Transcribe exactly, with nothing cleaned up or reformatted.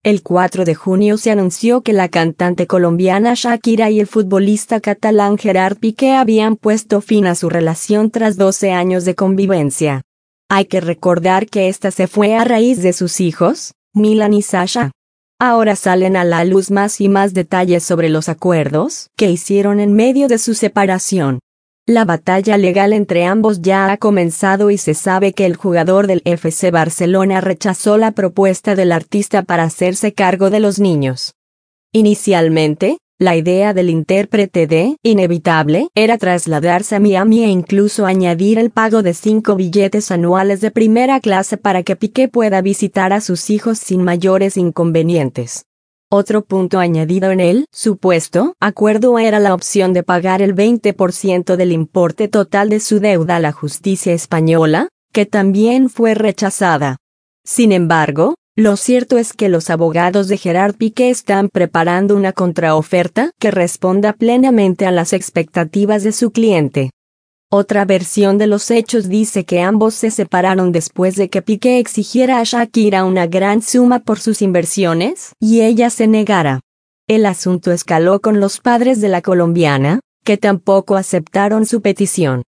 El cuatro de junio se anunció que la cantante colombiana Shakira y el futbolista catalán Gerard Piqué habían puesto fin a su relación tras doce años de convivencia. Hay que recordar que esta se fue a raíz de sus hijos, Milan y Sasha. Ahora salen a la luz más y más detalles sobre los acuerdos que hicieron en medio de su separación. La batalla legal entre ambos ya ha comenzado y se sabe que el jugador del F C Barcelona rechazó la propuesta del artista para hacerse cargo de los niños. Inicialmente, la idea del intérprete de Inevitable era trasladarse a Miami e incluso añadir el pago de cinco billetes anuales de primera clase para que Piqué pueda visitar a sus hijos sin mayores inconvenientes. Otro punto añadido en el supuesto acuerdo era la opción de pagar el veinte por ciento del importe total de su deuda a la justicia española, que también fue rechazada. Sin embargo, lo cierto es que los abogados de Gerard Piqué están preparando una contraoferta que responda plenamente a las expectativas de su cliente. Otra versión de los hechos dice que ambos se separaron después de que Piqué exigiera a Shakira una gran suma por sus inversiones y ella se negara. El asunto escaló con los padres de la colombiana, que tampoco aceptaron su petición.